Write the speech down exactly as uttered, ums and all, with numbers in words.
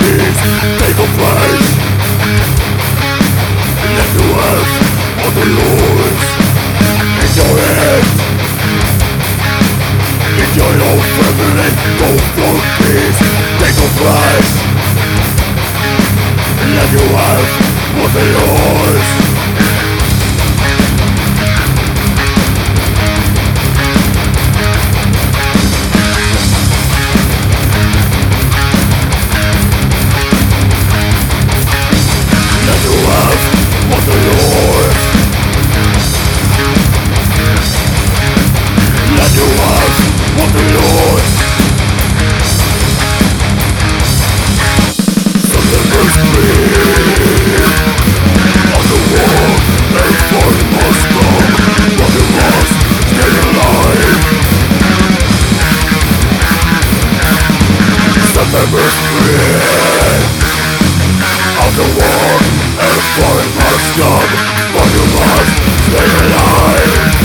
peace take a place. Let the earth on the lords enjoy it. Enjoy your family, go for peace take a place. Let the earth on the lords. Members free of the war and foreign must come, but you must stay alive.